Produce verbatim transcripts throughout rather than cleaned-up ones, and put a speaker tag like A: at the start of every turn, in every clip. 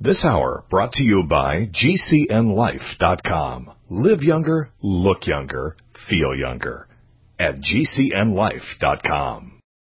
A: This hour brought to you by G C N life dot com. Live younger, look younger, feel younger at G C N life dot com.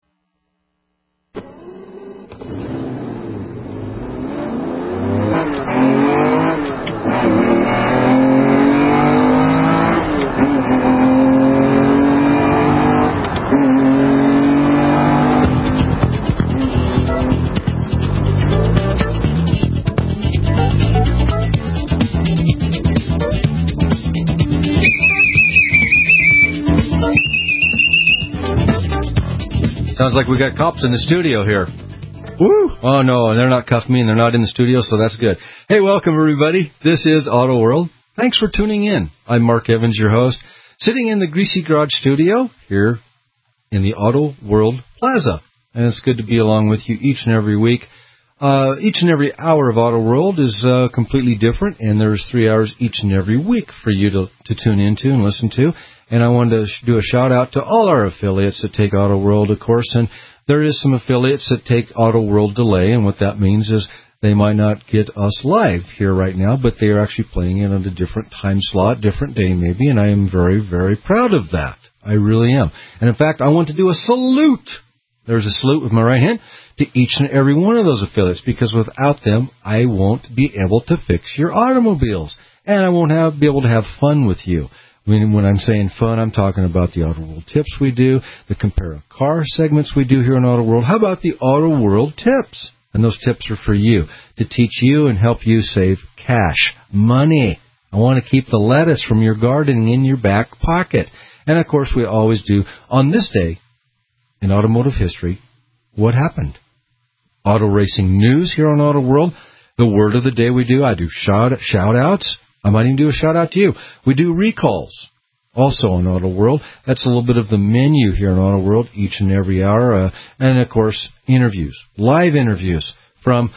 B: Sounds like we got cops in the studio here. Woo! Oh, no, they're not cuffing me, and they're not in the studio, so that's good. Hey, welcome, everybody. This is Auto World. Thanks for tuning in. I'm Mark Evans, your host, sitting in the Greasy Garage studio here in the Auto World Plaza. And it's good to be along with you each and every week. Uh, each and every hour of Auto World is uh, completely different, and there's three hours each and every week for you to, to tune into and listen to. And I wanted to do a shout-out to all our affiliates that take Auto World, of course. And there is some affiliates that take Auto World delay, and what that means is they might not get us live here right now, but they are actually playing it on a different time slot, different day maybe, and I am very, very proud of that. I really am. And, in fact, I want to do a salute. There's a salute with my right hand to each and every one of those affiliates, because without them, I won't be able to fix your automobiles, and I won't have be able to have fun with you. When, when I'm saying fun, I'm talking about the Auto World tips we do, the compare a car segments we do here in Auto World. How about the Auto World tips? And those tips are for you, to teach you and help you save cash, money. I want to keep the lettuce from your garden in your back pocket. And, of course, we always do, on this day in automotive history, what happened? Auto racing news here on Auto World. The word of the day we do, I do shout, shout-outs. I might even do a shout-out to you. We do recalls, also on Auto World. That's a little bit of the menu here on Auto World each and every hour. Uh, and, of course, interviews, live interviews from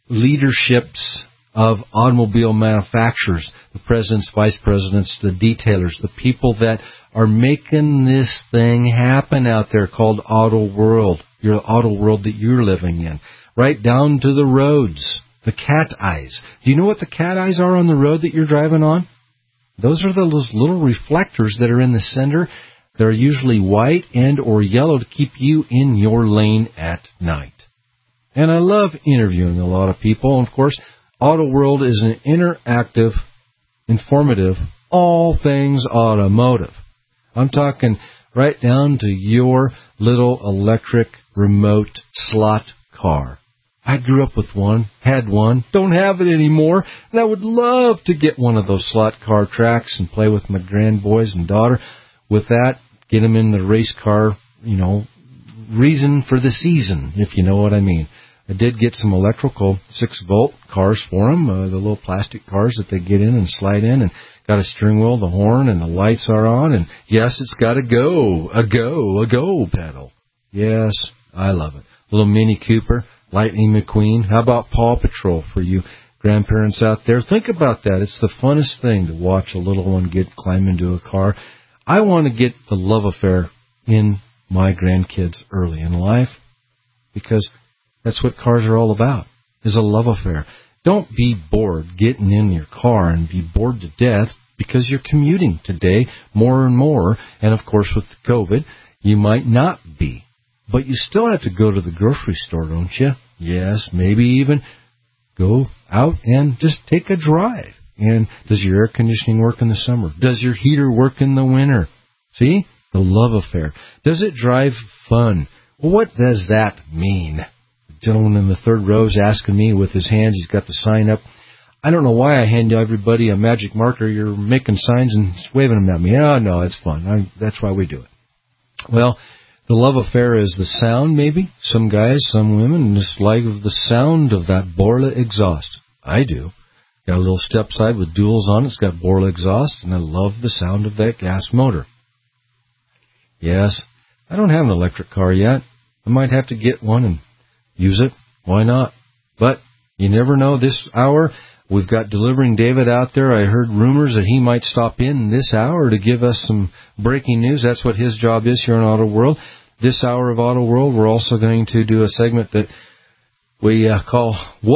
B: leaderships of automobile manufacturers, the presidents, vice presidents, the detailers, the people that are making this thing happen out there called Auto World, your Auto World that you're living in, right down to the roads. The cat eyes. Do you know what the cat eyes are on the road that you're driving on? Those are those little reflectors that are in the center. They're usually white and or yellow to keep you in your lane at night. And I love interviewing a lot of people. And, of course, Auto World is an interactive, informative, all things automotive. I'm talking right down to your little electric remote slot car. I grew up with one, had one, don't have it anymore, and I would love to get one of those slot car tracks and play with my grandboys and daughter. With that, get them in the race car, you know, reason for the season, if you know what I mean. I did get some electrical six-volt cars for them, uh, the little plastic cars that they get in and slide in, and got a steering wheel, the horn, and the lights are on, and yes, it's got a go, a go, a go pedal. Yes, I love it. Little Mini Cooper. Lightning McQueen. How about Paw Patrol for you grandparents out there? Think about that. It's the funnest thing to watch a little one get climb into a car. I want to get the love affair in my grandkids early in life, because that's what cars are all about, is a love affair. Don't be bored getting in your car and be bored to death because you're commuting today more and more. And, of course, with COVID, you might not be. But you still have to go to the grocery store, don't you? Yes, maybe even go out and just take a drive. And does your air conditioning work in the summer? Does your heater work in the winter? See? The love affair. Does it drive fun? Well, what does that mean? The gentleman in the third row is asking me with his hands. He's got the sign up. I don't know why I hand everybody a magic marker. You're making signs and waving them at me. Oh, no, it's fun. I, that's why we do it. Well, the love affair is the sound, maybe. Some guys, some women just like the sound of that Borla exhaust. I do. Got a little step side with duals on it. It's got Borla exhaust, and I love the sound of that gas motor. Yes, I don't have an electric car yet. I might have to get one and use it. Why not? But you never know. This hour, we've got Delivering David out there. I heard rumors that he might stop in this hour to give us some breaking news. That's what his job is here on Auto World. This hour of Auto World, we're also going to do a segment that we uh, call What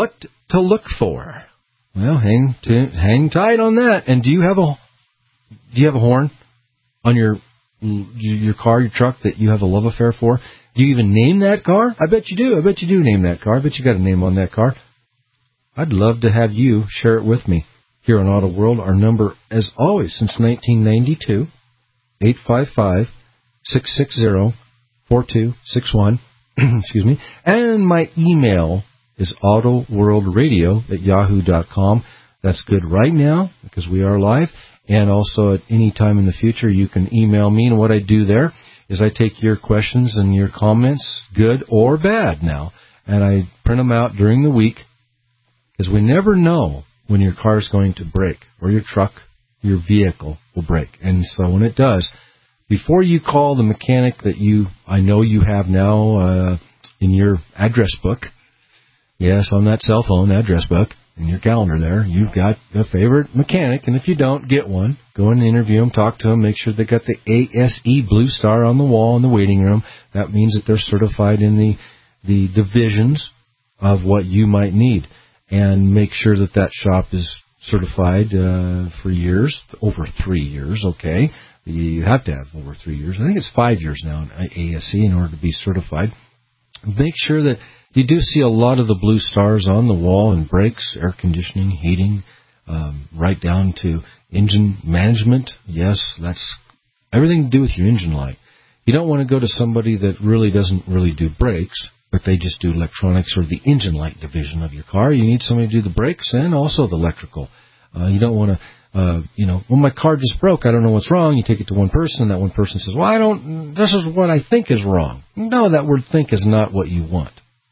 B: to look for? Well, hang t- hang tight on that. And do you have a do you have a horn on your your car, your truck that you have a love affair for? Do you even name that car? I bet you do. I bet you do name that car. I bet you got a name on that car. I'd love to have you share it with me here on Auto World. Our number, as always, since nineteen ninety-two, eight five five, six six zero, four two six one. Excuse me. And my email is autoworldradio at yahoo dot com. That's good right now because we are live. And also at any time in the future, you can email me. And what I do there is I take your questions and your comments, good or bad now, and I print them out during the week because we never know when your car is going to break or your truck, your vehicle will break. And so when it does, before you call the mechanic that you, I know you have now uh, in your address book, yes, on that cell phone address book, in your calendar there, you've got a favorite mechanic, and if you don't, get one. Go and interview them, talk to them, make sure they got the A S E Blue Star on the wall in the waiting room. That means that they're certified in the, the divisions of what you might need. And make sure that that shop is certified uh, for years, over three years, okay? You have to have over three years. I think it's five years now in A S E in order to be certified. Make sure that you do see a lot of the blue stars on the wall and brakes, air conditioning, heating, um, right down to engine management. Yes, that's everything to do with your engine light. You don't want to go to somebody that really doesn't really do brakes, but they just do electronics or the engine light division of your car. You need somebody to do the brakes and also the electrical. Uh, you don't want to, uh, you know, well, my car just broke. I don't know what's wrong. You take it to one person, and that one person says, well, I don't, this is what I think is wrong. No, that word think is not what you want.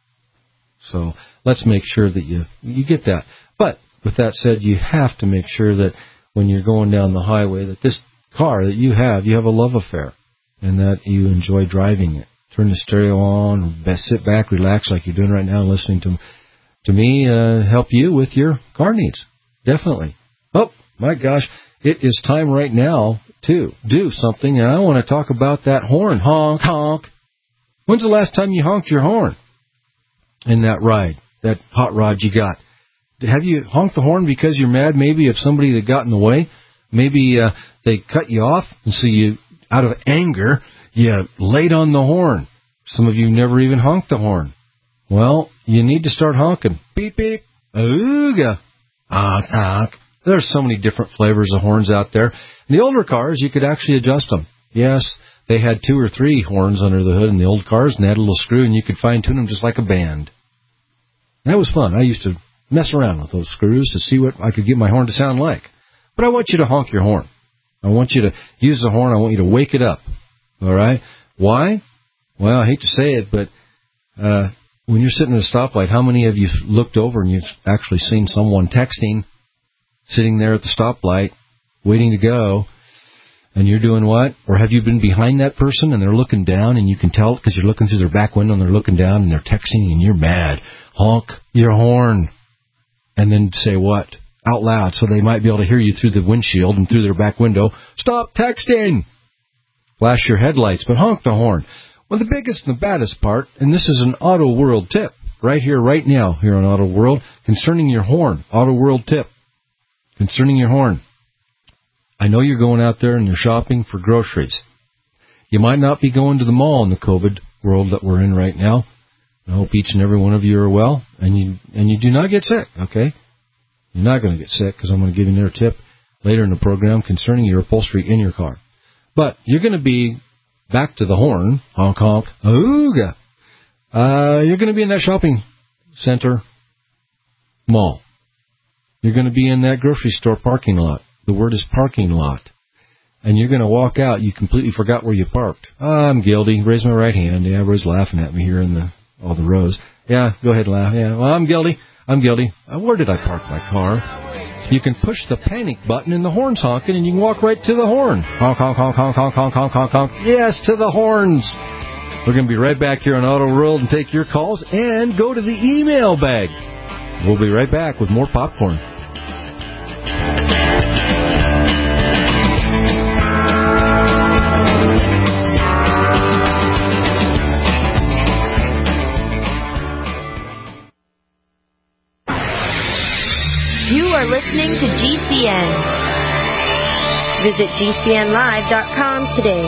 B: So let's make sure that you, you get that. But with that said, you have to make sure that when you're going down the highway, that this car that you have, you have a love affair and that you enjoy driving it. Turn the stereo on, sit back, relax like you're doing right now, listening to to me uh, help you with your car needs. Definitely. Oh, my gosh, it is time right now to do something, and I want to talk about that horn. Honk, honk. When's the last time you honked your horn in that ride, that hot rod you got? Have you honked the horn because you're mad maybe of somebody that got in the way? Maybe uh, they cut you off, and so you, out of anger, you laid on the horn. Some of you never even honked the horn. Well, you need to start honking. Beep, beep. Ooga. Honk, honk. There's so many different flavors of horns out there. In the older cars, you could actually adjust them. Yes, they had two or three horns under the hood in the old cars, and they had a little screw, and you could fine-tune them just like a band. And that was fun. I used to mess around with those screws to see what I could get my horn to sound like. But I want you to honk your horn. I want you to use the horn. I want you to wake it up. All right? Why? Well, I hate to say it, but uh, when you're sitting at a stoplight, how many of you looked over and you've actually seen someone texting, sitting there at the stoplight, waiting to go, and you're doing what? Or have you been behind that person and they're looking down and you can tell because you're looking through their back window and they're looking down and they're texting and you're mad. Honk your horn. And then say what? Out loud so they might be able to hear you through the windshield and through their back window. Stop texting! Flash your headlights, but honk the horn. Well, the biggest and the baddest part, and this is an Auto World tip, right here, right now, here on Auto World, concerning your horn. Auto World tip, concerning your horn. I know you're going out there and you're shopping for groceries. You might not be going to the mall in the COVID world that we're in right now. I hope each and every one of you are well, and you and you do not get sick, okay? You're not going to get sick, because I'm going to give you another tip later in the program concerning your upholstery in your car. But you're going to be back to the horn, honk, honk, ooga. Uh, you're going to be in that shopping center mall. You're going to be in that grocery store parking lot. The word is parking lot. And you're going to walk out. You completely forgot where you parked. Oh, I'm guilty. Raise my right hand. Yeah, everybody's laughing at me here in the all the rows. Yeah, go ahead and laugh. Yeah, well, I'm guilty. I'm guilty. Uh, where did I park my car? You can push the panic button and the horn's honking, and you can walk right to the horn. Honk, honk, honk, honk, honk, honk, honk, honk, honk. Yes, to the horns. We're going to be right back here on Auto World and take your calls and go to the email bag. We'll be right back with more popcorn.
C: You are listening to G C N. Visit G C N live dot com today.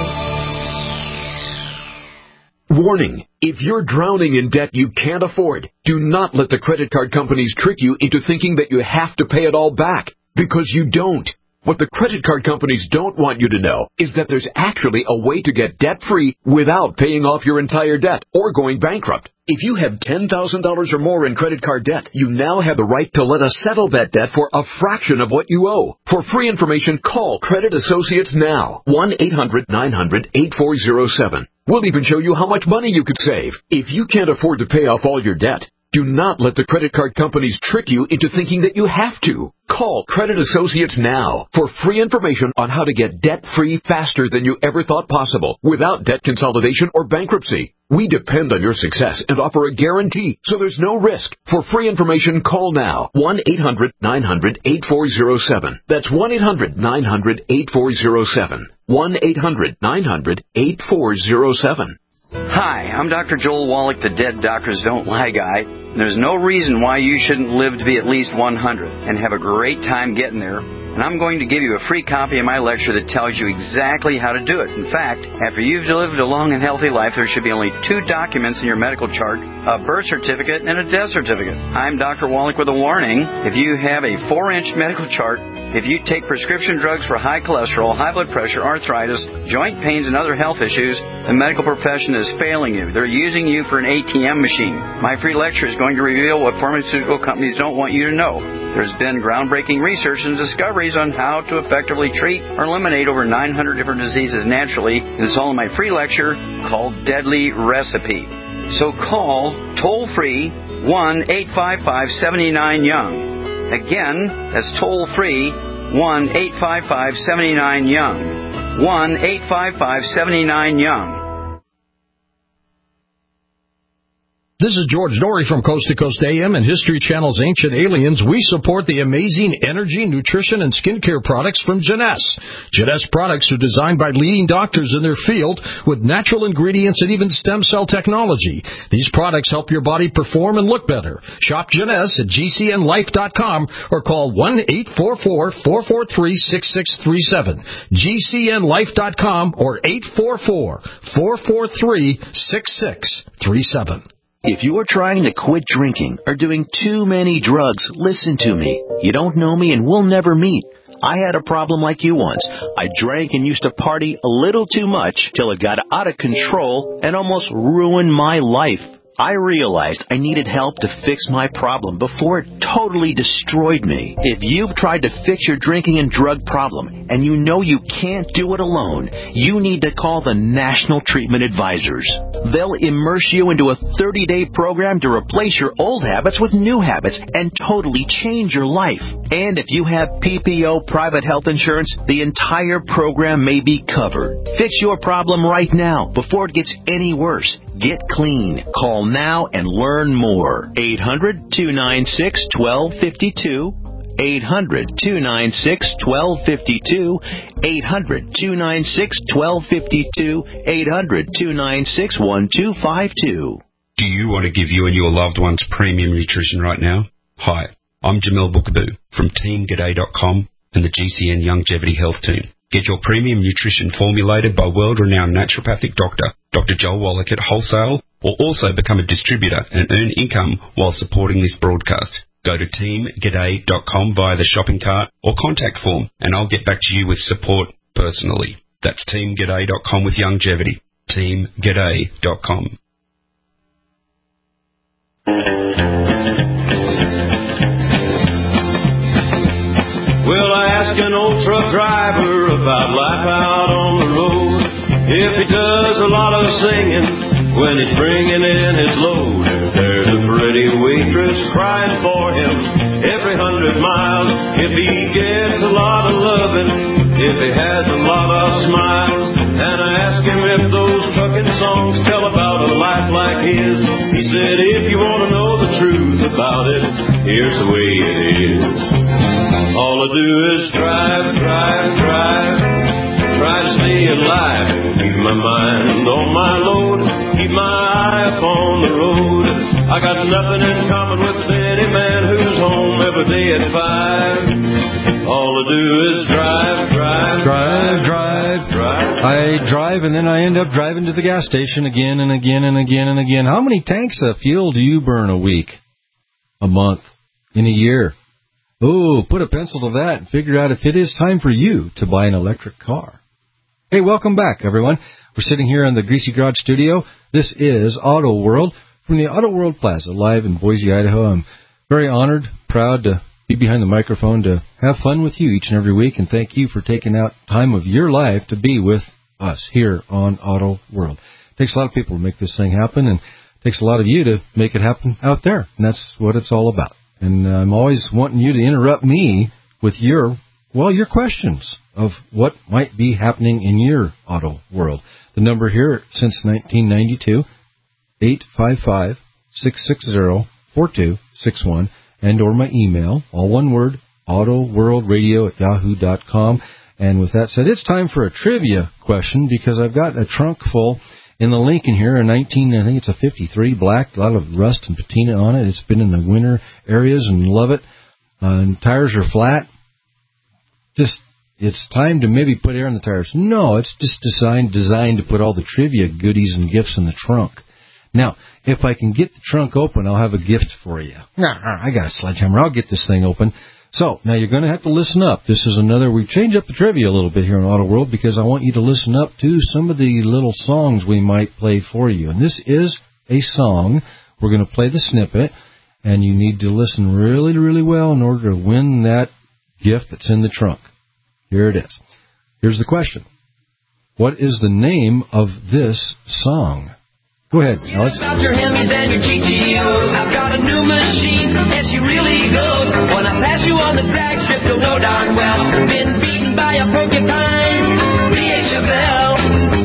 D: Warning, if you're drowning in debt you can't afford, do not let the credit card companies trick you into thinking that you have to pay it all back, because you don't. What the credit card companies don't want you to know is that there's actually a way to get debt-free without paying off your entire debt or going bankrupt. If you have ten thousand dollars or more in credit card debt, you now have the right to let us settle that debt for a fraction of what you owe. For free information, call Credit Associates now. one eight hundred nine hundred eight four zero seven. We'll even show you how much money you could save. If you can't afford to pay off all your debt, do not let the credit card companies trick you into thinking that you have to. Call Credit Associates now for free information on how to get debt-free faster than you ever thought possible without debt consolidation or bankruptcy. We depend on your success and offer a guarantee, so there's no risk. For free information, call now. one eight hundred nine hundred eight four zero seven. That's one eight hundred nine hundred eight four zero seven. one eight hundred nine hundred eight four zero seven.
E: Hi, I'm Doctor Joel Wallach, the Dead Doctors Don't Lie guy. There's no reason why you shouldn't live to be at least one hundred and have a great time getting there. And I'm going to give you a free copy of my lecture that tells you exactly how to do it. In fact, after you've lived a long and healthy life, there should be only two documents in your medical chart, a birth certificate and a death certificate. I'm Doctor Wallach with a warning. If you have a four-inch medical chart, if you take prescription drugs for high cholesterol, high blood pressure, arthritis, joint pains, and other health issues, the medical profession is failing you. They're using you for an A T M machine. My free lecture is going to reveal what pharmaceutical companies don't want you to know. There's been groundbreaking research and discoveries on how to effectively treat or eliminate over nine hundred different diseases naturally, and it's all in my free lecture called Deadly Recipe. So call toll-free one eight five five seven nine young. Again, that's toll-free one eight five five seven nine young. one eight five five seven nine young.
F: This is George Norrie from Coast to Coast A M and History Channel's Ancient Aliens. We support the amazing energy, nutrition, and skincare products from Jeunesse. Jeunesse products are designed by leading doctors in their field with natural ingredients and even stem cell technology. These products help your body perform and look better. Shop Jeunesse at G C N life dot com or call one eight four four, four four three, six six three seven. G C N life dot com or eight four four, four four three, six six three seven.
G: If you're trying to quit drinking or doing too many drugs, listen to me. You don't know me and we'll never meet. I had a problem like you once. I drank and used to party a little too much till it got out of control and almost ruined my life. I realized I needed help to fix my problem before it totally destroyed me. If you've tried to fix your drinking and drug problem and you know you can't do it alone, you need to call the National Treatment Advisors. They'll immerse you into a thirty-day program to replace your old habits with new habits and totally change your life. And if you have P P O private health insurance, the entire program may be covered. Fix your problem right now before it gets any worse. Get clean. Call now and learn more. eight hundred, two nine six, one two five two. eight hundred, two nine six, one two five two. eight hundred, two nine six, one two five two. eight hundred, two nine six, one two five two.
H: Do you want to give you and your loved ones premium nutrition right now? Hi, I'm Jamel Bookaboo from Team G'day dot com and the G C N Longevity Health Team. Get your premium nutrition formulated by world-renowned naturopathic doctor, Doctor Joel Wallach at wholesale, or also become a distributor and earn income while supporting this broadcast. Go to Team G'day dot com via the shopping cart or contact form, and I'll get back to you with support personally. That's Team G'day dot com with longevity. Team G'day dot com.
I: Well, I asked an old truck driver about life out on the road. If he does a lot of singing when he's bringing in his load. If there's a pretty waitress crying for him every hundred miles. If he gets a lot of loving, if he has a lot of smiles. And I asked him if those trucking songs tell about a life like his. He said, if you want to know the truth about it, here's the way it is. All I do is drive, drive, drive, try to stay alive, keep my mind on my load, keep my eye up on the road. I got nothing in common with any man who's home every a day at five. All I do is drive, drive,
B: drive, drive,
I: drive.
B: I drive, and then I end up driving to the gas station again and again and again and again. How many tanks of fuel do you burn a week, a month, in a year? Oh, put a pencil to that and figure out if it is time for you to buy an electric car. Hey, welcome back, everyone. We're sitting here in the Greasy Garage studio. This is Auto World from the Auto World Plaza, live in Boise, Idaho. I'm very honored, proud to be behind the microphone to have fun with you each and every week, and thank you for taking out time of your life to be with us here on Auto World. It takes a lot of people to make this thing happen, and it takes a lot of you to make it happen out there, and that's what it's all about. And I'm always wanting you to interrupt me with your, well, your questions of what might be happening in your auto world. The number here since nineteen ninety-two, eight five five, six six zero, four two six one. And or my email, all one word, autoworldradio at yahoo dot com. And with that said, it's time for a trivia question because I've got a trunk full in the Lincoln here, a nineteen, I think it's a fifty-three black, a lot of rust and patina on it. It's been in the winter areas and love it. Uh, and tires are flat. Just, it's time to maybe put air in the tires. No, it's just designed, designed to put all the trivia goodies and gifts in the trunk. Now, if I can get the trunk open, I'll have a gift for you. I got a sledgehammer. I'll get this thing open. So, now you're going to have to listen up. This is another, we change up the trivia a little bit here in Auto World because I want you to listen up to some of the little songs we might play for you. And this is a song. We're going to play the snippet, and you need to listen really, really well in order to win that gift that's in the trunk. Here it is. Here's the question. What is the name of this song? Go ahead, Alex.
J: About your Hemis and your G T Os. I've got a new machine, and she really goes. When I pass you on the drag strip, you'll know darn well. Been beaten by a porcupine, B A Chevelle.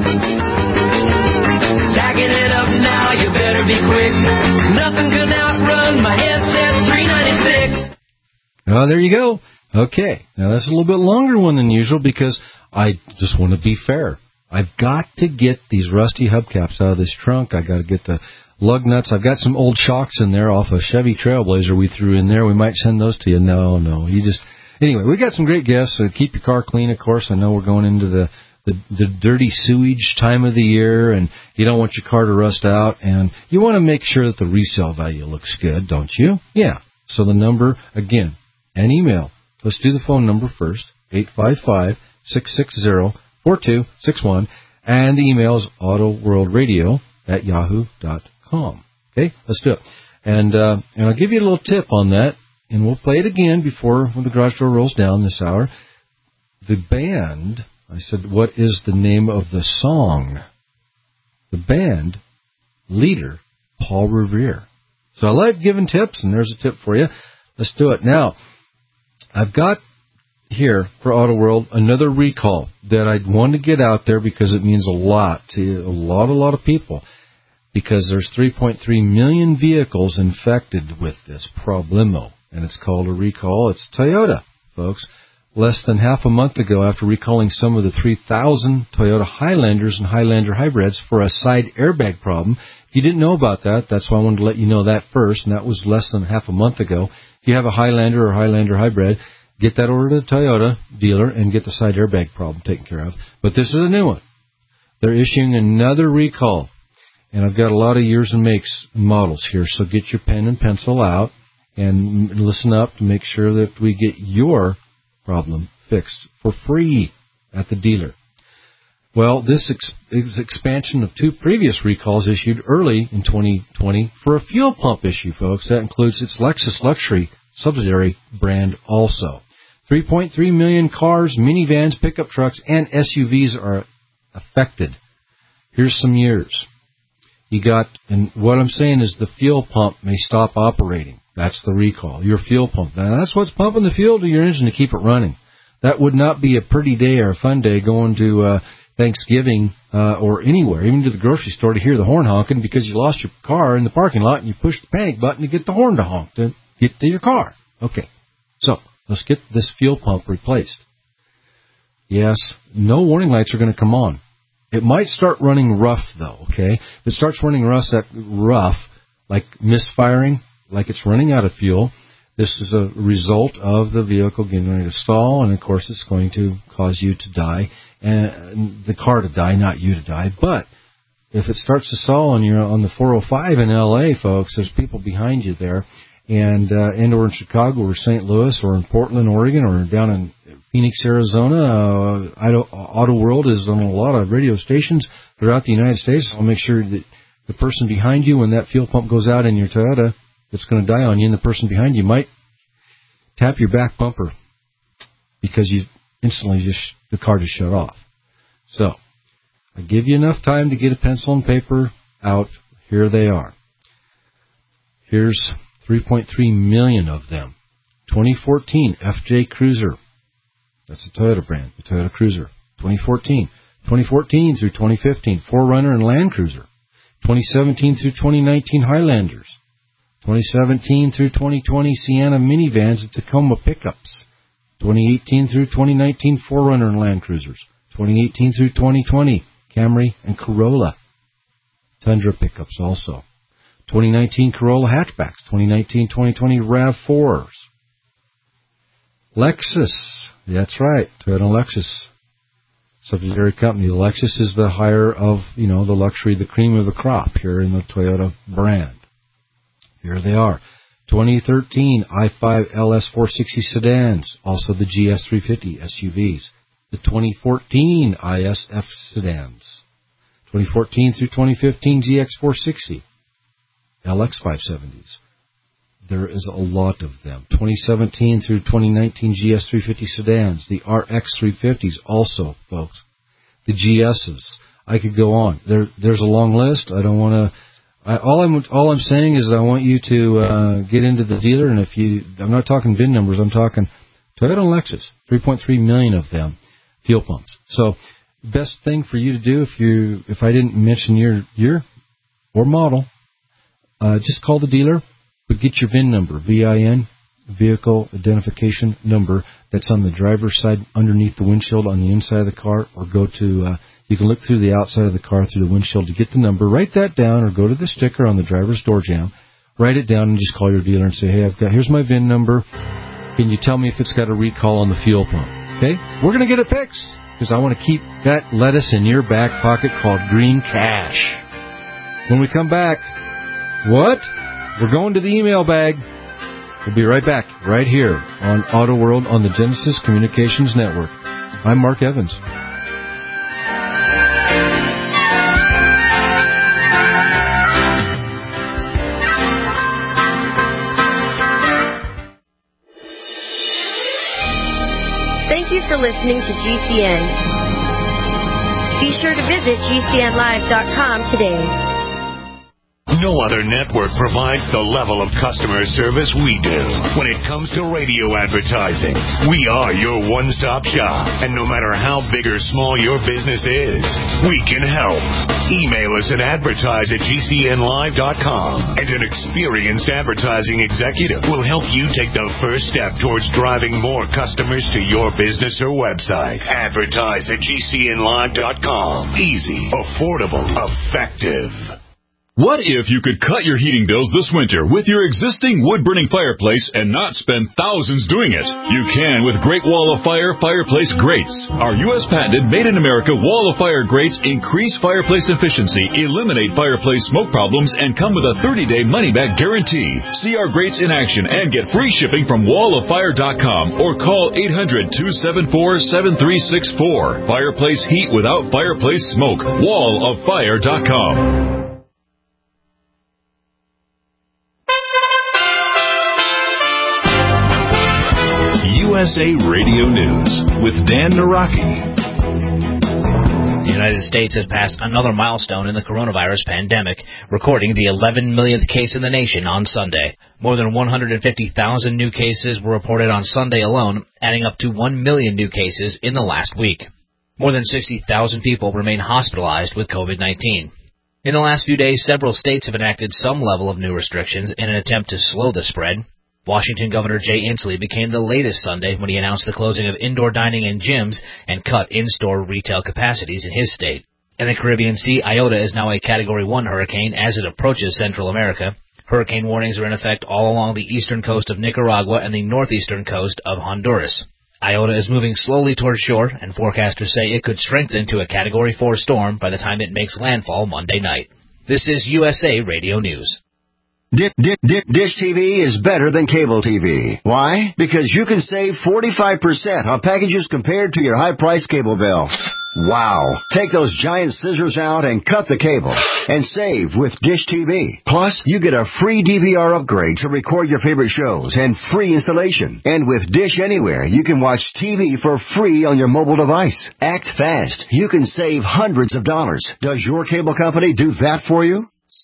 J: Tagging it up now, you better be quick. Nothing can outrun my S S three ninety-six.
B: Oh, there you go. Okay, now that's a little bit longer one than usual because I just want to be fair. I've got to get these rusty hubcaps out of this trunk. I've got to get the lug nuts. I've got some old shocks in there off a Chevy Trailblazer we threw in there. We might send those to you. No, no. You just Anyway, we got some great gifts. So keep your car clean, of course. I know we're going into the, the, the dirty sewage time of the year, and you don't want your car to rust out. And you want to make sure that the resale value looks good, don't you? Yeah. So the number, again, and email. Let's do the phone number first, eight five five, six six zero, four two six one, and the email is autoworldradio at yahoo dot com. Okay, let's do it. And uh, and I'll give you a little tip on that, and we'll play it again before when the garage door rolls down this hour. The band, I said, what is the name of the song? The band leader, Paul Revere. So I like giving tips, and there's a tip for you. Let's do it. Now, I've got here for Auto World another recall that I want to get out there because it means a lot to a lot, a lot of people. Because there's three point three million vehicles infected with this problemo, and it's called a recall. It's Toyota, folks. Less than half a month ago, after recalling some of the three thousand Toyota Highlanders and Highlander hybrids for a side airbag problem. If you didn't know about that, that's why I wanted to let you know that first, and that was less than half a month ago. If you have a Highlander or Highlander hybrid, get that over to the Toyota dealer and get the side airbag problem taken care of. But this is a new one. They're issuing another recall. And I've got a lot of years and makes and models here, so get your pen and pencil out and listen up to make sure that we get your problem fixed for free at the dealer. Well, this ex- is expansion of two previous recalls issued early in twenty twenty for a fuel pump issue, folks. That includes its Lexus Luxury subsidiary brand also. three point three million cars, minivans, pickup trucks, and S U Vs are affected. Here's some years. You got, and what I'm saying is the fuel pump may stop operating. That's the recall. Your fuel pump. Now, that's what's pumping the fuel to your engine to keep it running. That would not be a pretty day or a fun day going to uh, Thanksgiving uh, or anywhere, even to the grocery store to hear the horn honking because you lost your car in the parking lot and you pushed the panic button to get the horn to honk to get to your car. Okay, so let's get this fuel pump replaced. Yes, no warning lights are going to come on. It might start running rough, though, okay? If it starts running rough, that rough, like misfiring, like it's running out of fuel, This is a result of the vehicle getting ready to stall, and of course it's going to cause you to die, and the car to die, not you to die. But if it starts to stall and you're on the four oh five in L A, folks, there's people behind you there, and uh, and or in Chicago or Saint Louis or in Portland, Oregon, or down in Phoenix, Arizona. Uh, Auto World is on a lot of radio stations throughout the United States. I'll make sure that the person behind you, when that fuel pump goes out in your Toyota, that's going to die on you, and the person behind you might tap your back bumper because you instantly just the car just shut off. So I give you enough time to get a pencil and paper out. Here they are. Here's three point three million of them. twenty fourteen F J Cruiser. That's the Toyota brand, the Toyota Cruiser. twenty fourteen. twenty fourteen through twenty fifteen, four runner and Land Cruiser. twenty seventeen through twenty nineteen Highlanders. twenty seventeen through twenty twenty Sienna minivans and Tacoma pickups. twenty eighteen through twenty nineteen four runner and Land Cruisers. twenty eighteen through twenty twenty Camry and Corolla. Tundra pickups also. twenty nineteen Corolla hatchbacks. twenty nineteen twenty twenty RAV fours. Lexus. That's right, Toyota Lexus. Subsidiary company. The Lexus is the higher of, you know, the luxury, the cream of the crop here in the Toyota brand. Here they are. twenty thirteen i five L S four sixty sedans. Also the G S three fifty S U Vs. The twenty fourteen I S F sedans. twenty fourteen through twenty fifteen G X four sixty. L X five seventies. There is a lot of them. twenty seventeen through twenty nineteen G S three fifty sedans. The R X three fifties also, folks. The G S's. I could go on. There, there's a long list. I don't want to... I, all I'm all I'm saying is I want you to uh, get into the dealer, and if you... I'm not talking V I N numbers. I'm talking Toyota and Lexus. three point three million of them. Fuel pumps. So, best thing for you to do if you if I didn't mention your year or model, uh, just call the dealer. But get your V I N number, V I N, vehicle identification number, that's on the driver's side underneath the windshield on the inside of the car, or go to, uh, you can look through the outside of the car through the windshield to get the number. Write that down, or go to the sticker on the driver's door jamb, write it down, and just call your dealer and say, hey, I've got, here's my V I N number. Can you tell me if it's got a recall on the fuel pump? Okay? We're going to get it fixed, because I want to keep that lettuce in your back pocket called green cash. When we come back, what? We're going to the email bag. We'll be right back, right here on Auto World on the Genesis Communications Network. I'm Mark Evans.
C: Thank you for listening to G C N. Be sure to visit G C N live dot com today.
A: No other network provides the level of customer service we do. When it comes to radio advertising, we are your one-stop shop. And no matter how big or small your business is, we can help. Email us at advertise at G C N live dot com, and an experienced advertising executive will help you take the first step towards driving more customers to your business or website. Advertise at G C N live dot com. Easy, affordable, effective.
K: What if you could cut your heating bills this winter with your existing wood-burning fireplace and not spend thousands doing it? You can with Great Wall of Fire Fireplace Grates. Our U S patented made-in-America Wall of Fire grates increase fireplace efficiency, eliminate fireplace smoke problems, and come with a thirty-day money-back guarantee. See our grates in action and get free shipping from wall of fire dot com or call eight hundred, two seven four, seven three six four. Fireplace heat without fireplace smoke. wall of fire dot com.
A: U S A Radio News with Dan Naraki.
L: The United States has passed another milestone in the coronavirus pandemic, recording the eleven millionth case in the nation on Sunday. More than one hundred fifty thousand new cases were reported on Sunday alone, adding up to one million new cases in the last week. More than sixty thousand people remain hospitalized with COVID nineteen. In the last few days, several states have enacted some level of new restrictions in an attempt to slow the spread. Washington Governor Jay Inslee became the latest Sunday when he announced the closing of indoor dining and gyms and cut in-store retail capacities in his state. In the Caribbean Sea, Iota is now a Category one hurricane as it approaches Central America. Hurricane warnings are in effect all along the eastern coast of Nicaragua and the northeastern coast of Honduras. Iota is moving slowly toward shore, and forecasters say it could strengthen to a Category four storm by the time it makes landfall Monday night. This is U S A Radio News.
M: Dish, dish, dish, Dish T V is better than cable T V. Why? Because you can save forty-five percent on packages compared to your high-priced cable bill. Wow. Take those giant scissors out and cut the cable and save with Dish T V. Plus, you get a free D V R upgrade to record your favorite shows and free installation. And with Dish Anywhere, you can watch T V for free on your mobile device. Act fast. You can save hundreds of dollars. Does your cable company do that for you?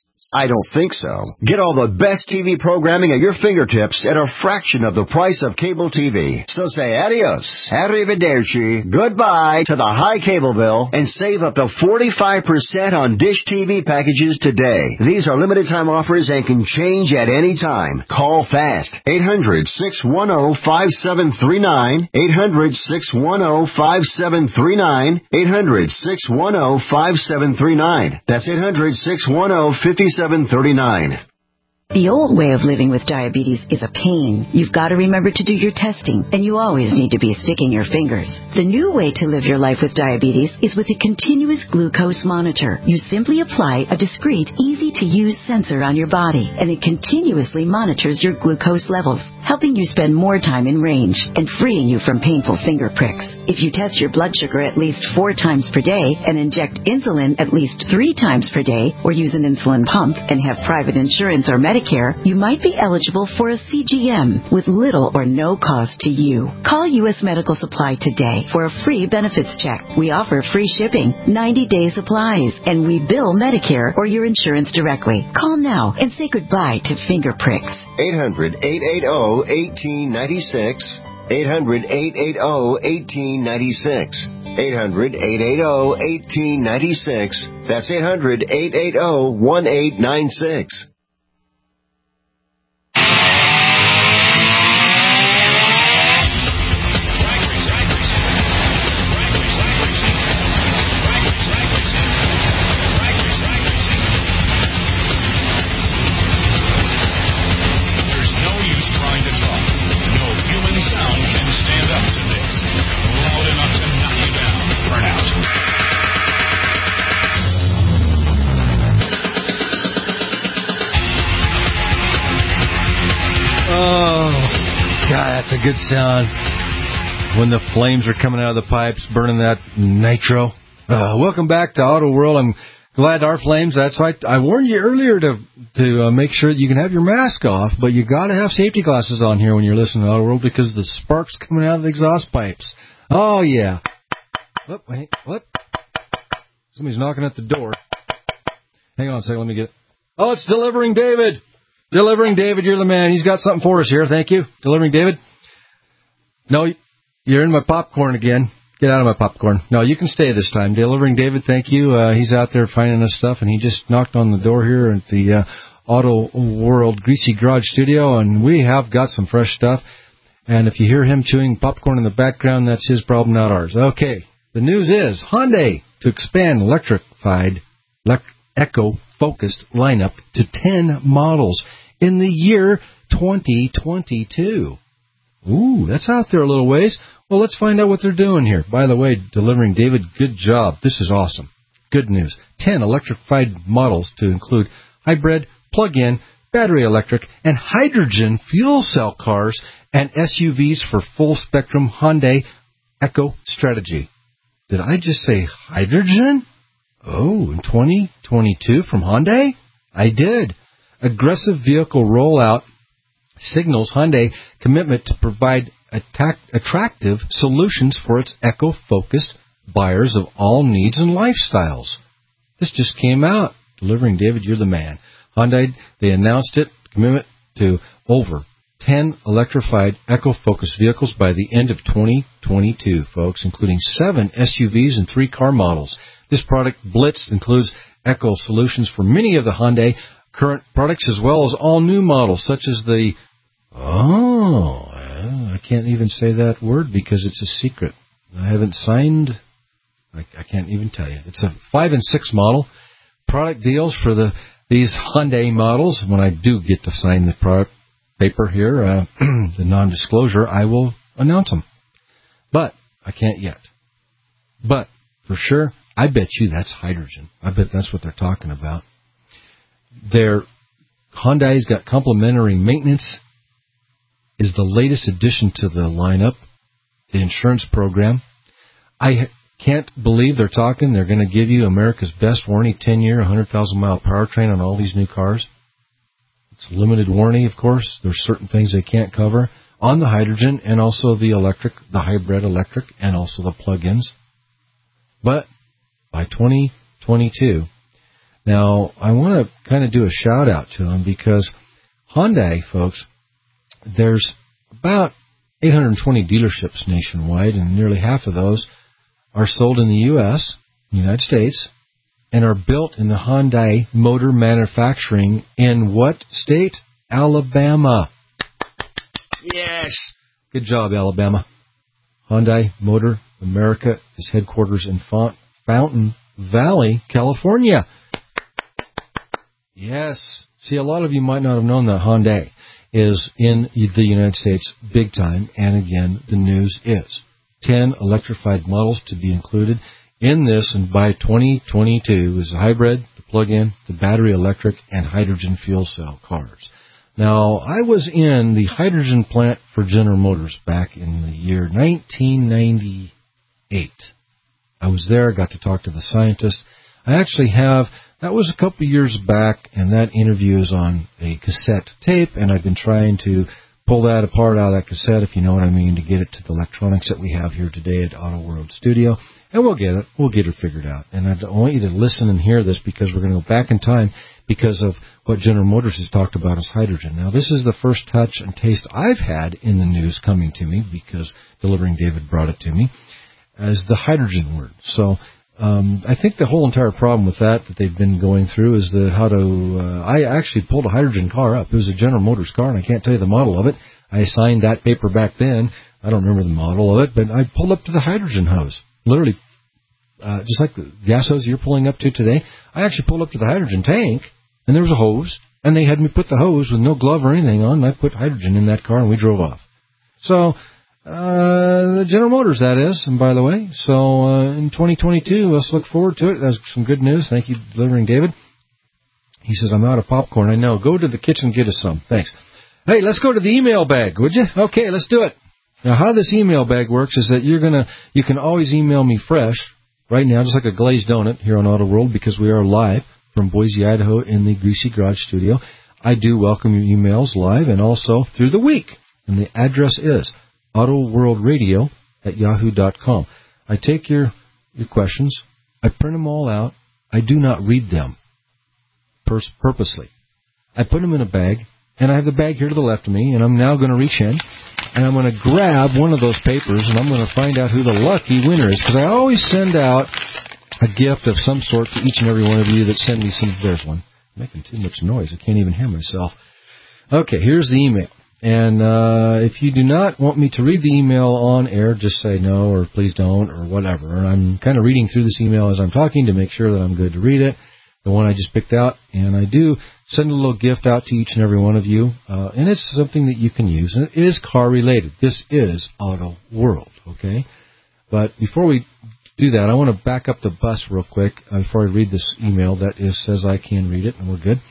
M: I don't think so. Get all the best T V programming at your fingertips at a fraction of the price of cable T V. So say adios, arrivederci, goodbye to the high cable bill and save up to forty-five percent on Dish T V packages today. These are limited time offers and can change at any time. Call fast. eight hundred, six one zero, five seven three nine. eight hundred, six one zero, five seven three nine. eight hundred, six one zero, five seven three nine. That's eight hundred, six one zero, five seven three nine.
N: The old way of living with diabetes is a pain. You've got to remember to do your testing, and you always need to be sticking your fingers. The new way to live your life with diabetes is with a continuous glucose monitor. You simply apply a discreet, easy-to-use sensor on your body, and it continuously monitors your glucose levels, helping you spend more time in range and freeing you from painful finger pricks. If you test your blood sugar at least four times per day and inject insulin at least three times per day, or use an insulin pump and have private insurance or Medicare, you might be eligible for a C G M with little or no cost to you. Call U S Medical Supply today for a free benefits check. We offer free shipping, ninety-day supplies, and we bill Medicare or your insurance directly. Call now and say goodbye to finger pricks.
M: eight hundred, eight eight zero, one eight nine six. eight hundred, eight eight zero, one eight nine six. eight hundred, eight eight zero, one eight nine six. That's eight hundred, eight eight zero, one eight nine six.
B: That's a good sound when the flames are coming out of the pipes, burning that nitro. Uh, welcome back to Auto World. I'm glad our flames. That's right. I warned you earlier to to uh, make sure that you can have your mask off, but you got to have safety glasses on here when you're listening to Auto World because the sparks coming out of the exhaust pipes. Oh yeah. Oh, wait, what? Somebody's knocking at the door. Hang on a second. Let me get. Oh, it's Delivering David. Delivering David, you're the man. He's got something for us here. Thank you. Delivering David. No, you're in my popcorn again. Get out of my popcorn. No, you can stay this time. Delivering David, thank you. Uh, he's out there finding us stuff, and he just knocked on the door here at the uh, Auto World Greasy Garage Studio, and we have got some fresh stuff. And if you hear him chewing popcorn in the background, that's his problem, not ours. Okay, the news is Hyundai to expand electrified, elect- eco-focused lineup to ten models in the year twenty twenty-two. Ooh, that's out there a little ways. Well, let's find out what they're doing here. By the way, Delivering David, good job. This is awesome. Good news. ten electrified models to include hybrid, plug-in, battery electric, and hydrogen fuel cell cars and S U Vs for full-spectrum Hyundai Eco strategy. Did I just say hydrogen? Oh, in twenty twenty-two from Hyundai? I did. Aggressive vehicle rollout signals Hyundai commitment to provide attack, attractive solutions for its eco-focused buyers of all needs and lifestyles. This just came out. Delivering David, you're the man. Hyundai, they announced it, commitment to over ten electrified eco-focused vehicles by the end of twenty twenty-two, folks, including seven S U Vs and three car models. This product blitz includes eco solutions for many of the Hyundai current products as well as all new models such as the, oh, I can't even say that word because it's a secret. I haven't signed, I, I can't even tell you. It's a five and six model. Product deals for the these Hyundai models, when I do get to sign the product paper here, uh, the non-disclosure, I will announce them. But I can't yet. But for sure, I bet you that's hydrogen. I bet that's what they're talking about. Their Hyundai's got complimentary maintenance, is the latest addition to the lineup, the insurance program. I can't believe they're talking. They're going to give you America's best warranty, ten-year, one hundred thousand mile powertrain on all these new cars. It's a limited warranty, of course. There's certain things they can't cover on the hydrogen and also the electric, the hybrid electric, and also the plug-ins. But by twenty twenty-two, now I want to kind of do a shout-out to them because Hyundai, folks, there's about eight hundred twenty dealerships nationwide, and nearly half of those are sold in the U S, United States, and are built in the Hyundai motor manufacturing in what state? Alabama. Yes. Good job, Alabama. Hyundai Motor America is headquarters in Fountain Valley, California. Yes. See, a lot of you might not have known that Hyundai is in the United States big time, and again, the news is ten electrified models to be included in this, and by twenty twenty-two is the hybrid, the plug-in, the battery electric, and hydrogen fuel cell cars. Now, I was in the hydrogen plant for General Motors back in the year nineteen ninety-eight. I was there, got to talk to the scientist. I actually have, that was a couple of years back, and that interview is on a cassette tape, and I've been trying to pull that apart out of that cassette, if you know what I mean, to get it to the electronics that we have here today at Auto World Studio. And we'll get it. We'll get it figured out. And I want you to listen and hear this because we're going to go back in time because of what General Motors has talked about as hydrogen. Now, this is the first touch and taste I've had in the news coming to me because Delivering David brought it to me as the hydrogen word. So um, I think the whole entire problem with that that they've been going through is the how to... Uh, I actually pulled a hydrogen car up. It was a General Motors car, and I can't tell you the model of it. I signed that paper back then. I don't remember the model of it, but I pulled up to the hydrogen hose. Literally, uh, just like the gas hose you're pulling up to today, I actually pulled up to the hydrogen tank, and there was a hose, and they had me put the hose with no glove or anything on, and I put hydrogen in that car, and we drove off. So... Uh, the General Motors, that is, and by the way. So, uh, in twenty twenty-two, let's look forward to it. That's some good news. Thank you, Delivering David. He says, I'm out of popcorn. I know. Go to the kitchen and get us some. Thanks. Hey, let's go to the email bag, would you? Okay, let's do it. Now, how this email bag works is that you're gonna, you can always email me fresh right now, just like a glazed donut here on Auto World, because we are live from Boise, Idaho in the Greasy Garage studio. I do welcome your emails live and also through the week. And the address is Auto World Radio at yahoo dot com. I take your, your questions. I print them all out. I do not read them pers- purposely. I put them in a bag, and I have the bag here to the left of me, and I'm now going to reach in, and I'm going to grab one of those papers, and I'm going to find out who the lucky winner is, because I always send out a gift of some sort to each and every one of you that send me some. There's one. I'm making too much noise. I can't even hear myself. Okay, here's the email. And uh, if you do not want me to read the email on air, just say no or please don't or whatever. And I'm kind of reading through this email as I'm talking to make sure that I'm good to read it, the one I just picked out. And I do send a little gift out to each and every one of you. Uh, and it's something that you can use. And it is car-related. This is Auto World, okay? But before we do that, I want to back up the bus real quick uh, before I read this email that is says I can read it, and we're good.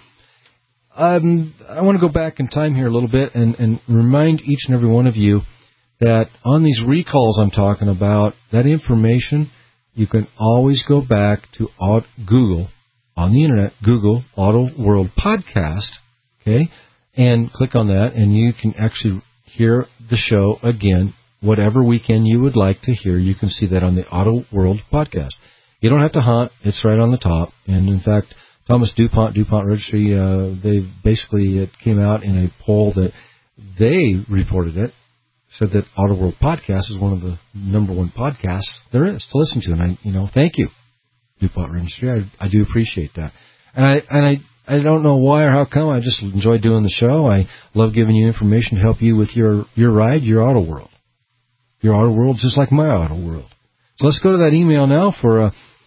B: Um, I want to go back in time here a little bit and, and remind each and every one of you that on these recalls I'm talking about, that information, you can always go back to Google, on the Internet, Google Auto World Podcast, okay, and click on that, and you can actually hear the show again, whatever weekend you would like to hear. You can see that on the Auto World Podcast. You don't have to hunt. It's right on the top. And, in fact, Thomas DuPont, DuPont Registry, uh, they basically, it came out in a poll that they reported it, said that Auto World Podcast is one of the number one podcasts there is to listen to. And I, you know, thank you, DuPont Registry. I, I do appreciate that. And I, and I, I don't know why or how come. I just enjoy doing the show. I love giving you information to help you with your, your ride, your Auto World. Your Auto World just like my Auto World. So let's go to that email now for, uh,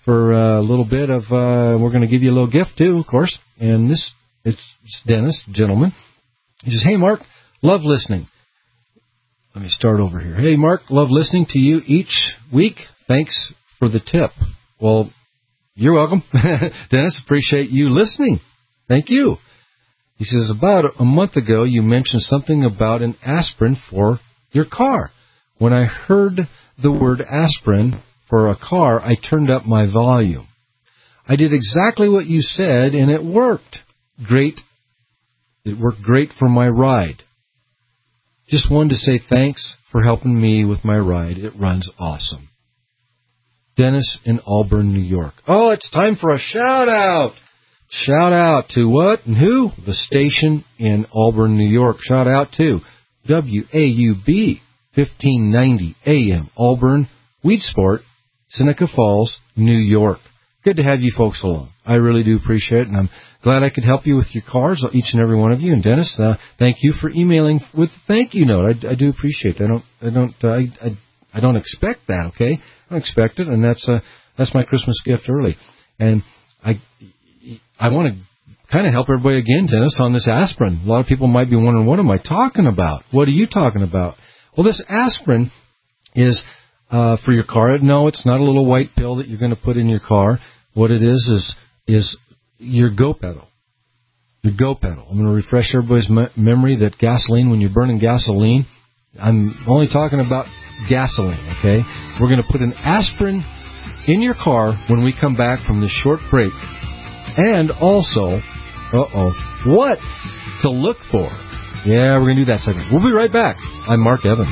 B: for uh, a little bit of, uh, we're going to give you a little gift too, of course. And this, it's, it's Dennis, gentleman. He says, hey, Mark, love listening. Let me start over here. Hey, Mark, love listening to you each week. Thanks for the tip. Well, you're welcome. Dennis, appreciate you listening. Thank you. He says, about a month ago, you mentioned something about an aspirin for your car. When I heard the word aspirin for a car, I turned up my volume. I did exactly what you said, and it worked. Great. It worked great for my ride. Just wanted to say thanks for helping me with my ride. It runs awesome. Dennis in Auburn, New York. Oh, it's time for a shout-out. Shout-out to what and who? The station in Auburn, New York. Shout-out to W A U B, fifteen ninety A M, Auburn, Weedsport, Seneca Falls, New York. Good to have you folks along. I really do appreciate it, and I'm glad I could help you with your cars, each and every one of you. And Dennis, uh, thank you for emailing with the thank you note. I, I do appreciate it. I don't, I don't, uh, I, I, I don't expect that. Okay, I don't expect it, and that's uh, that's my Christmas gift early. And I, I want to kind of help everybody again, Dennis, on this aspirin. A lot of people might be wondering, what am I talking about? What are you talking about? Well, this aspirin is uh, for your car. No, it's not a little white pill that you're going to put in your car. What it is is is your go pedal. Your go pedal. I'm going to refresh everybody's me- memory that gasoline, when you're burning gasoline, I'm only talking about gasoline, okay? We're going to put an aspirin in your car when we come back from this short break. And also, uh-oh, what to look for. Yeah, we're going to do that segment. We'll be right back. I'm Mark Evans.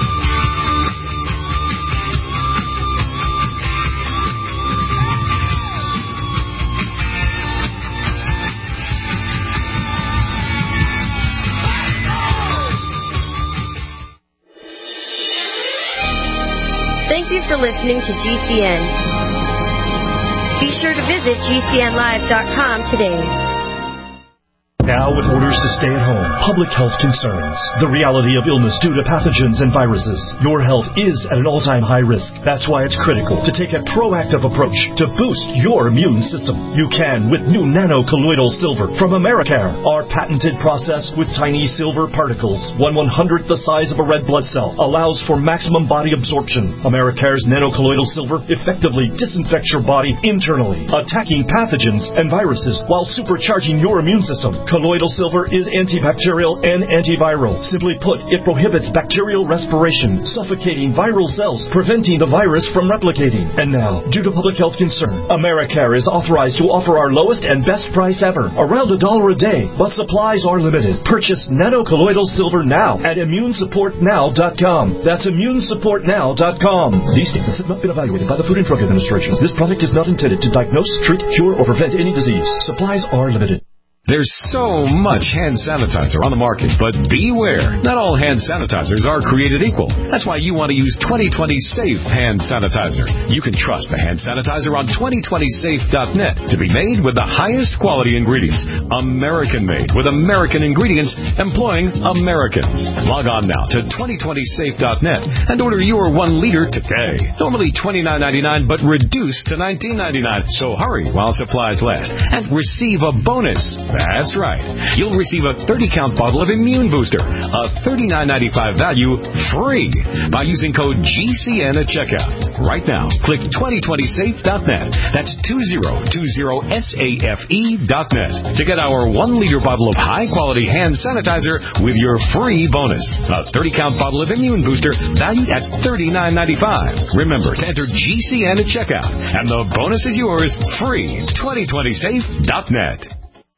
C: Thank you for listening to G C N. Be sure to visit G C N live dot com today.
O: Now, with orders to stay at home, public health concerns, the reality of illness due to pathogens and viruses, your health is at an all-time high risk. That's why it's critical to take a proactive approach to boost your immune system. You can with new nano-colloidal silver from Americare. Our patented process with tiny silver particles, one one-hundredth the size of a red blood cell, allows for maximum body absorption. Americare's nano-colloidal silver effectively disinfects your body internally, attacking pathogens and viruses while supercharging your immune system. Colloidal silver is antibacterial and antiviral. Simply put, it prohibits bacterial respiration, suffocating viral cells, preventing the virus from replicating. And now, due to public health concern, Americare is authorized to offer our lowest and best price ever, around a dollar a day, but supplies are limited. Purchase nano-colloidal silver now at immune support now dot com. That's immune support now dot com. These statements have not been evaluated by the Food and Drug Administration. This product is not intended to diagnose, treat, cure, or prevent any disease. Supplies are limited.
P: There's so much hand sanitizer on the market, but beware. Not all hand sanitizers are created equal. That's why you want to use twenty twenty Safe Hand Sanitizer. You can trust the hand sanitizer on twenty twenty safe dot net to be made with the highest quality ingredients. American-made with American ingredients employing Americans. Log on now to twenty twenty safe dot net and order your one liter today. Normally twenty-nine ninety-nine, but reduced to nineteen ninety-nine. So hurry while supplies last and receive a bonus. That's right. You'll receive a thirty count bottle of Immune Booster, a thirty-nine ninety-five value, free by using code G C N at checkout. Right now, click twenty twenty safe dot net. That's twenty twenty safe dot net to get our one liter bottle of high-quality hand sanitizer with your free bonus. A thirty count bottle of Immune Booster valued at thirty-nine ninety-five. Remember to enter G C N at checkout, and the bonus is yours, free. twenty twenty safe dot net.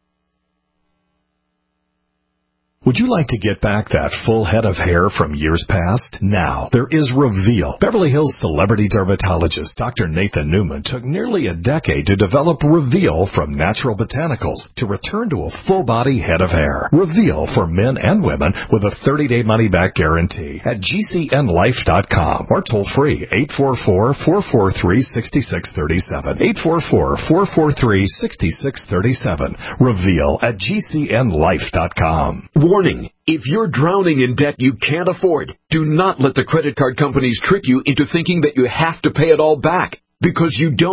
O: Would you like to get back that full head of hair from years past? Now, there is Reveal. Beverly Hills celebrity dermatologist Doctor Nathan Newman took nearly a decade to develop Reveal from natural botanicals to return to a full-body head of hair. Reveal for men and women with a thirty-day money-back guarantee at G C N life dot com or toll-free eight four four, four four three, six six three seven. eight four four, four four three, six six three seven. Reveal at G C N life dot com.
D: Warning. If you're drowning in debt you can't afford, do not let the credit card companies trick you into thinking that you have to pay it all back, because you don't.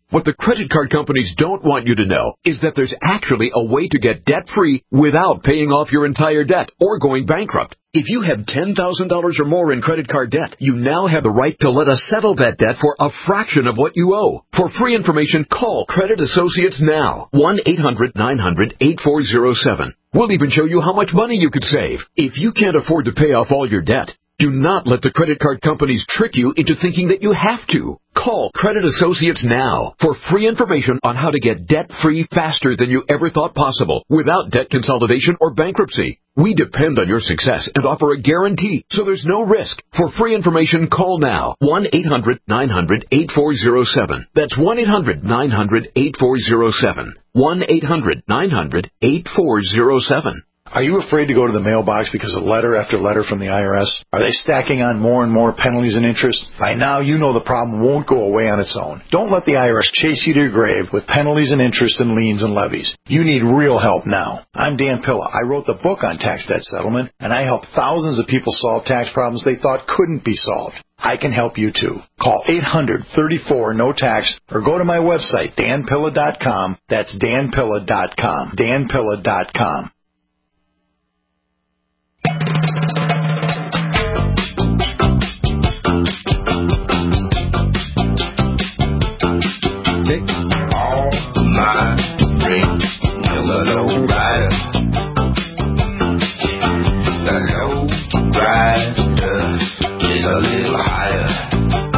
D: What the credit card companies don't want you to know is that there's actually a way to get debt-free without paying off your entire debt or going bankrupt. If you have ten thousand dollars or more in credit card debt, you now have the right to let us settle that debt for a fraction of what you owe. For free information, call Credit Associates now. one eight hundred nine hundred eight four zero seven. We'll even show you how much money you could save. If you can't afford to pay off all your debt, do not let the credit card companies trick you into thinking that you have to. Call Credit Associates now for free information on how to get debt-free faster than you ever thought possible without debt consolidation or bankruptcy. We depend on your success and offer a guarantee, so there's no risk. For free information, call now. one eight hundred nine hundred eight four zero seven. That's one eight hundred nine hundred eight four zero seven. one eight hundred nine hundred eight four zero seven.
Q: Are you afraid to go to the mailbox because of letter after letter from the I R S? Are they stacking on more and more penalties and interest? By now, you know the problem won't go away on its own. Don't let the I R S chase you to your grave with penalties and interest and liens and levies. You need real help now. I'm Dan Pilla. I wrote the book on tax debt settlement, and I help thousands of people solve tax problems they thought couldn't be solved. I can help you too. Call eight hundred thirty-four no tax or go to my website, dan pilla dot com. That's dan pilla dot com. dan pilla dot com.
J: All my friends, Miller low rider. The low rider is a little higher.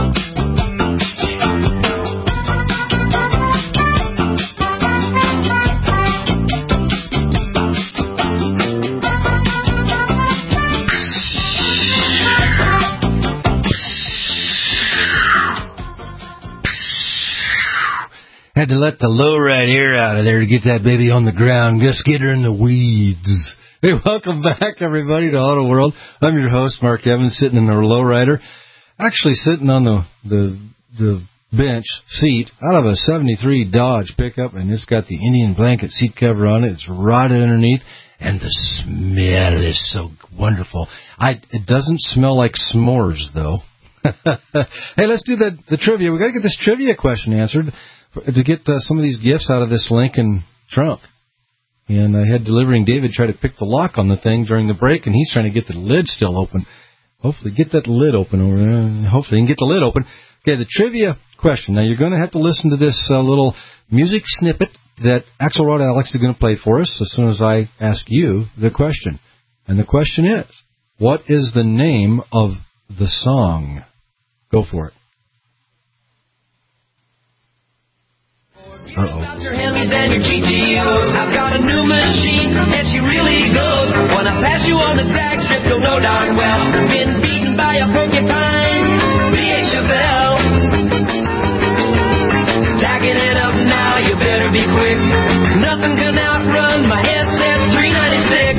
B: Had to let the low-ride air out of there to get that baby on the ground. Just get her in the weeds. Hey, welcome back, everybody, to Auto World. I'm your host, Mark Evans, sitting in the lowrider. Actually sitting on the, the the bench seat out of a seventy-three Dodge pickup, and it's got the Indian blanket seat cover on it. It's rotted underneath, and the smell is so wonderful. I It doesn't smell like s'mores, though. Hey, let's do the, the trivia. We've got to get this trivia question answered to get uh, some of these gifts out of this Lincoln trunk. And I had delivering David try to pick the lock on the thing during the break, and he's trying to get the lid still open. Hopefully get that lid open over there. Hopefully he can get the lid open. Okay, the trivia question. Now, you're going to have to listen to this uh, little music snippet that Axelrod Alex is going to play for us as soon as I ask you the question. And the question is, what is the name of the song? Go for it. Uh-oh.
J: About your Hemis and your G T Os. I've got a new machine, and she really goes. When I pass you on the drag strip, you'll know darn well. Been beaten by a porcupine, B A Chevelle. Tacking it up now, you better be quick. Nothing can outrun my headset's three ninety-six.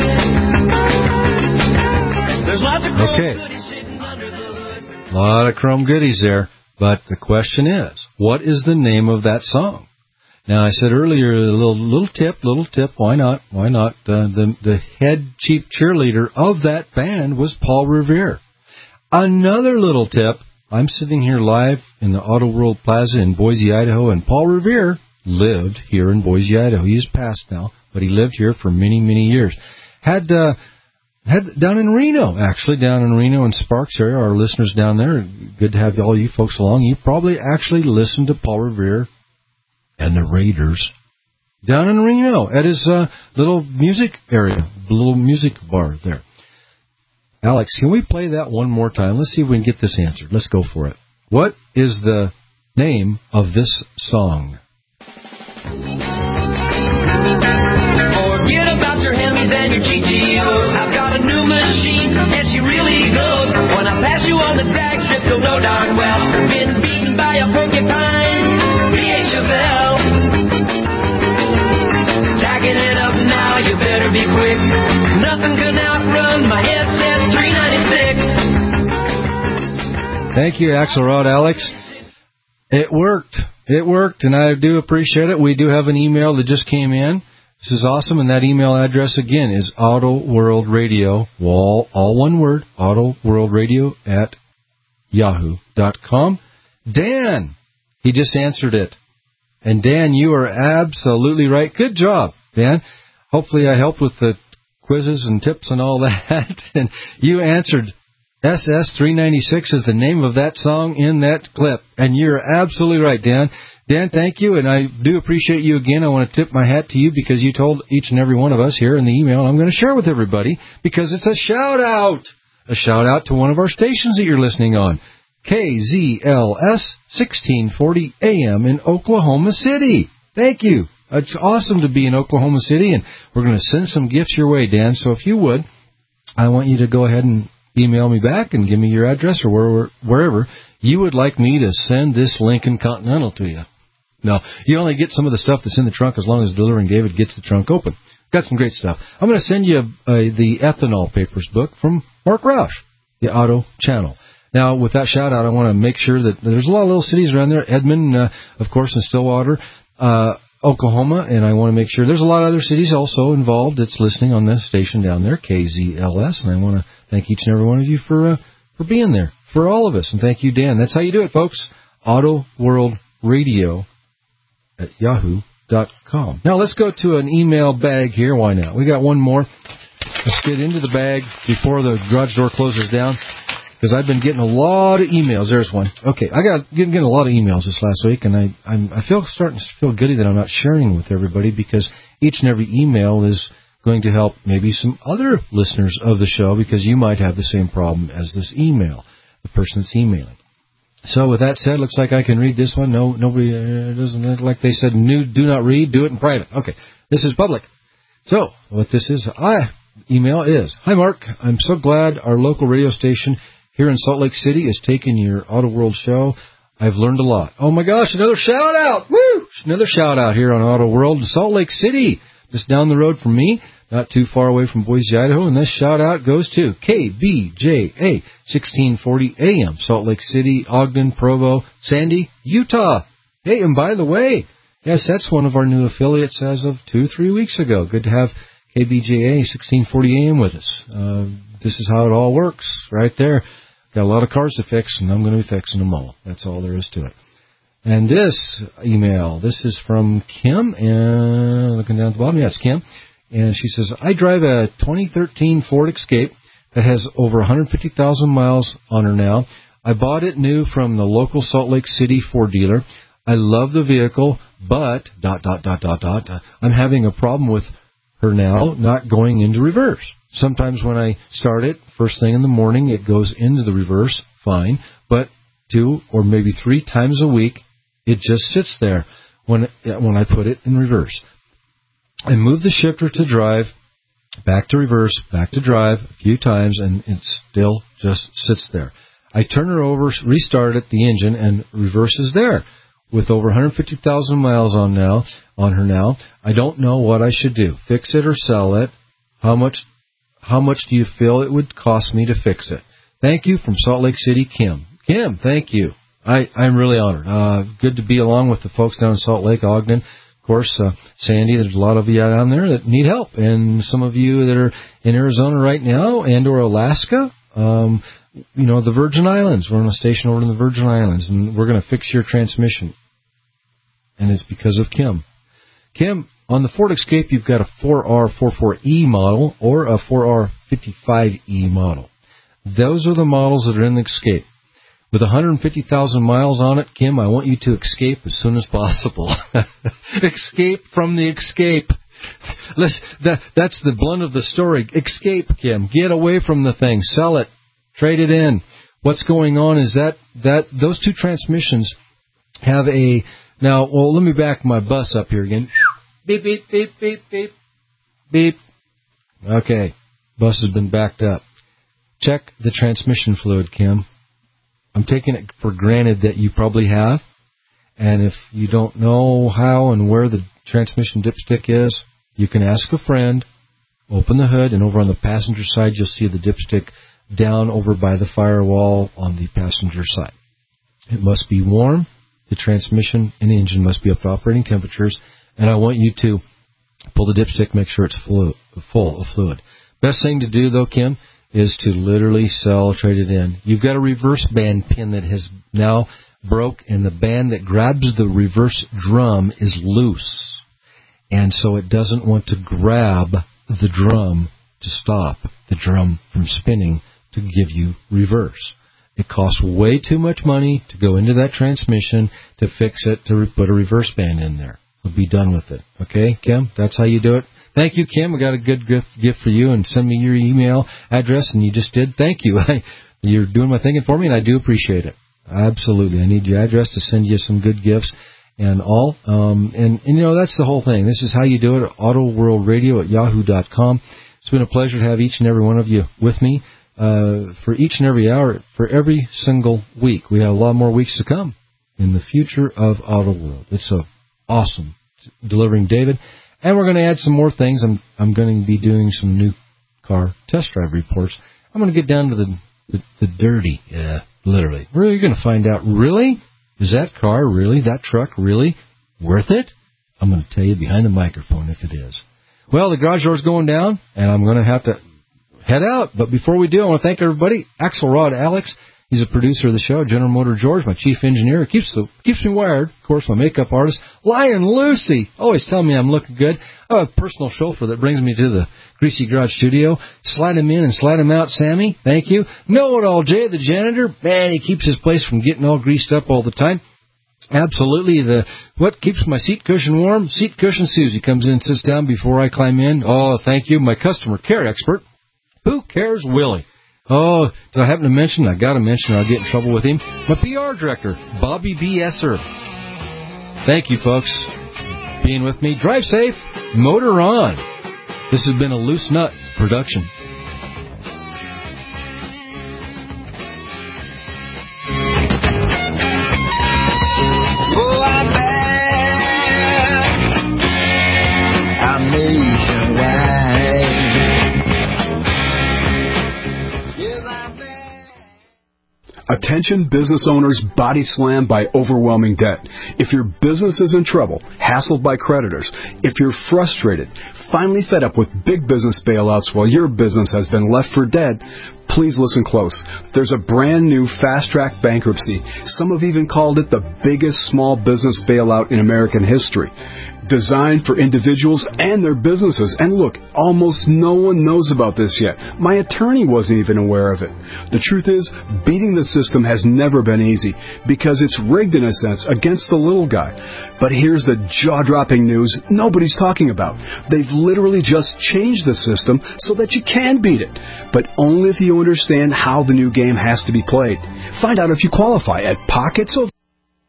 J: There's lots of chrome
B: okay.
J: goodies sitting under the hood.
B: A lot of chrome goodies there. But the question is, what is the name of that song? Now, I said earlier, a little little tip, little tip, why not? Why not? Uh, the, the head chief cheerleader of that band was Paul Revere. Another little tip, I'm sitting here live in the Auto World Plaza in Boise, Idaho, and Paul Revere lived here in Boise, Idaho. He is passed now, but he lived here for many, many years. Had uh, had down in Reno, actually, down in Reno and Sparks area, our listeners down there, good to have all you folks along. You probably actually listened to Paul Revere and the Raiders down in Reno at his uh, little music area, little music bar there. Alex, can we play that one more time? Let's see if we can get this answered. Let's go for it. What is the name of this song?
J: Forget about your Hemis and your G T Os. I've got a new machine, and she really goes. When I pass you on the drag strip, you'll know darn well. Been beaten by a porcupine, B A Chevelle. Tacking it up now, you better be quick. Nothing can outrun my headset's three ninety-six.
B: Thank you, Axelrod Alex. It worked. It worked, and I do appreciate it. We do have an email that just came in. This is awesome, and that email address, again, is AutoWorldRadio, all, all one word, AutoWorldRadio at yahoo dot com. Dan, he just answered it. And Dan, you are absolutely right. Good job, Dan. Hopefully I helped with the quizzes and tips and all that. And you answered S S three ninety-six is the name of that song in that clip. And you're absolutely right, Dan. Dan, thank you, and I do appreciate you again. I want to tip my hat to you because you told each and every one of us here in the email I'm going to share with everybody because it's a shout-out. A shout-out to one of our stations that you're listening on, K Z L S sixteen forty A M in Oklahoma City. Thank you. It's awesome to be in Oklahoma City, and we're going to send some gifts your way, Dan. So if you would, I want you to go ahead and email me back and give me your address or wherever, wherever you would like me to send this Lincoln Continental to you. No, you only get some of the stuff that's in the trunk as long as Delivering David gets the trunk open. Got some great stuff. I'm going to send you a, a, the Ethanol Papers book from Mark Roush, the Auto Channel. Now, with that shout-out, I want to make sure that there's a lot of little cities around there. Edmond, uh, of course, and Stillwater, uh, Oklahoma, and I want to make sure there's a lot of other cities also involved that's listening on this station down there, K Z L S, and I want to thank each and every one of you for uh, for being there, for all of us, and thank you, Dan. That's how you do it, folks. Auto World Radio at yahoo dot com. Now, let's go to an email bag here. Why not? We got one more. Let's get into the bag before the garage door closes down, because I've been getting a lot of emails. There's one. Okay, I got getting, getting a lot of emails this last week, and I I'm, I feel starting to feel giddy that I'm not sharing with everybody, because each and every email is going to help maybe some other listeners of the show, because you might have the same problem as this email, the person that's emailing. So with that said, looks like I can read this one. No, nobody uh, doesn't look like they said new, do not read, do it in private. Okay, this is public. So what this is, I email is, hi Mark, I'm so glad our local radio station here in Salt Lake City is taking your Auto World show. I've learned a lot. Oh my gosh, another shout out! Woo! Another shout out here on Auto World in Salt Lake City, just down the road from me. Not too far away from Boise, Idaho, and this shout-out goes to K B J A, sixteen forty A M, Salt Lake City, Ogden, Provo, Sandy, Utah. Hey, and by the way, yes, that's one of our new affiliates as of two, three weeks ago. Good to have K B J A, sixteen forty A M with us. Uh, this is how it all works, right there. Got a lot of cars to fix, and I'm going to be fixing them all. That's all there is to it. And this email, this is from Kim, and looking down at the bottom, yeah, it's Kim. And she says, I drive a twenty thirteen Ford Escape that has over one hundred fifty thousand miles on her now. I bought it new from the local Salt Lake City Ford dealer. I love the vehicle, but, dot, dot, dot, dot, dot, I'm having a problem with her now not going into reverse. Sometimes when I start it, first thing in the morning, it goes into the reverse, fine. But two or maybe three times a week, it just sits there when when I put it in reverse. I move the shifter to drive, back to reverse, back to drive a few times, and it still just sits there. I turn her over, restart it, the engine, and reverse is there. With over one hundred fifty thousand miles on now, on her now, I don't know what I should do. Fix it or sell it? How much, how much do you feel it would cost me to fix it? Thank you from Salt Lake City, Kim. Kim, thank you. I, I'm really honored. Uh, good to be along with the folks down in Salt Lake, Ogden. Of course, uh, Sandy, there's a lot of you down there that need help, and some of you that are in Arizona right now and or Alaska, um, you know, the Virgin Islands. We're on a station over in the Virgin Islands, and we're going to fix your transmission, and it's because of Kim. Kim, on the Ford Escape, you've got a four R forty-four E model or a four R fifty-five E model. Those are the models that are in the Escape. With one hundred fifty thousand miles on it, Kim, I want you to escape as soon as possible. Escape from the Escape. Let's, that, that's the blunt of the story. Escape, Kim. Get away from the thing. Sell it. Trade it in. What's going on is that, that those two transmissions have a... Now, well, let me back my bus up here again. Beep, beep, beep, beep, beep. Beep. Okay. Bus has been backed up. Check the transmission fluid, Kim. I'm taking it for granted that you probably have. And if you don't know how and where the transmission dipstick is, you can ask a friend, open the hood, and over on the passenger side, you'll see the dipstick down over by the firewall on the passenger side. It must be warm. The transmission and the engine must be up to operating temperatures. And I want you to pull the dipstick, make sure it's full, full of fluid. Best thing to do, though, Kim, is to literally sell, trade it in. You've got a reverse band pin that has now broke, and the band that grabs the reverse drum is loose. And so it doesn't want to grab the drum to stop the drum from spinning to give you reverse. It costs way too much money to go into that transmission to fix it, to put a reverse band in there. We'll be done with it. Okay, Kim? That's how you do it. Thank you, Kim. I got a good gift, gift for you, and send me your email address, and you just did. Thank you. You're doing my thinking for me, and I do appreciate it. Absolutely. I need your address to send you some good gifts and all. Um, and, and, you know, that's the whole thing. This is how you do it, autoworldradio at yahoo dot com. It's been a pleasure to have each and every one of you with me uh, for each and every hour, for every single week. We have a lot more weeks to come in the future of Auto World. It's a awesome delivering David. And we're going to add some more things. I'm I'm going to be doing some new car test drive reports. I'm going to get down to the the, the dirty, uh, literally. Really, you're going to find out, really? Is that car really, that truck really worth it? I'm going to tell you behind the microphone if it is. Well, the garage door's going down, and I'm going to have to head out. But before we do, I want to thank everybody. Axelrod Alex, he's a producer of the show. General Motor George, my chief engineer, keeps the keeps me wired. Of course, my makeup artist, Lion Lucy, always telling me I'm looking good. I have a personal chauffeur that brings me to the Greasy Garage studio. Slide him in and slide him out, Sammy. Thank you. Know-it-all Jay, the janitor. Man, he keeps his place from getting all greased up all the time. Absolutely. The what keeps my seat cushion warm? Seat cushion Susie comes in and sits down before I climb in. Oh, thank you. My customer care expert. Who cares, Willie? Oh, did I happen to mention? I got to mention, or I'll get in trouble with him. My P R director, Bobby B. Esser. Thank you, folks, being with me. Drive safe. Motor on. This has been a Loose Nut production.
R: Attention business owners body slammed by overwhelming debt. If your business is in trouble, hassled by creditors, if you're frustrated, finally fed up with big business bailouts while your business has been left for dead, please listen close. There's a brand new fast-track bankruptcy. Some have even called it the biggest small business bailout in American history. Designed for individuals and their businesses. And look, almost no one knows about this yet. My attorney wasn't even aware of it. The truth is, beating the system has never been easy because it's rigged in a sense against the little guy. But here's the jaw-dropping news nobody's talking about. They've literally just changed the system so that you can beat it, but only if you understand how the new game has to be played. Find out if you qualify at Pockets of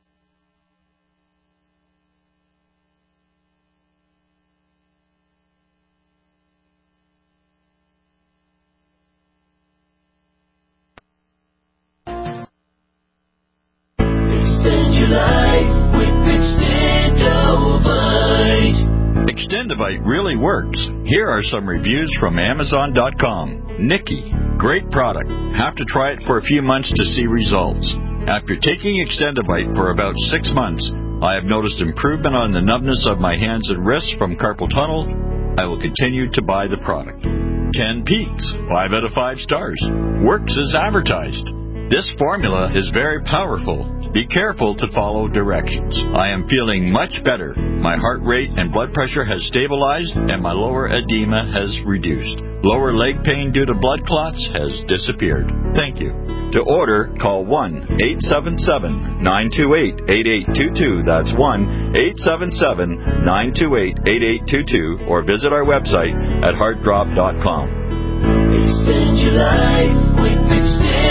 S: Extendivite really works. Here are some reviews from Amazon dot com. Nikki, great product. Have to try it for a few months to see results. After taking Extendivite for about six months, I have noticed improvement on the numbness of my hands and wrists from carpal tunnel. I will continue to buy the product. Ken Peaks, five out of five stars. Works as advertised. This formula is very powerful. Be careful to follow directions. I am feeling much better. My heart rate and blood pressure has stabilized, and my lower edema has reduced. Lower leg pain due to blood clots has disappeared. Thank you. To order, call one eight seven seven, nine two eight, eight eight two two. That's one eight seven seven, nine two eight, eight eight two two, or visit our website at heart drop dot com.
J: Extend your life with Extend.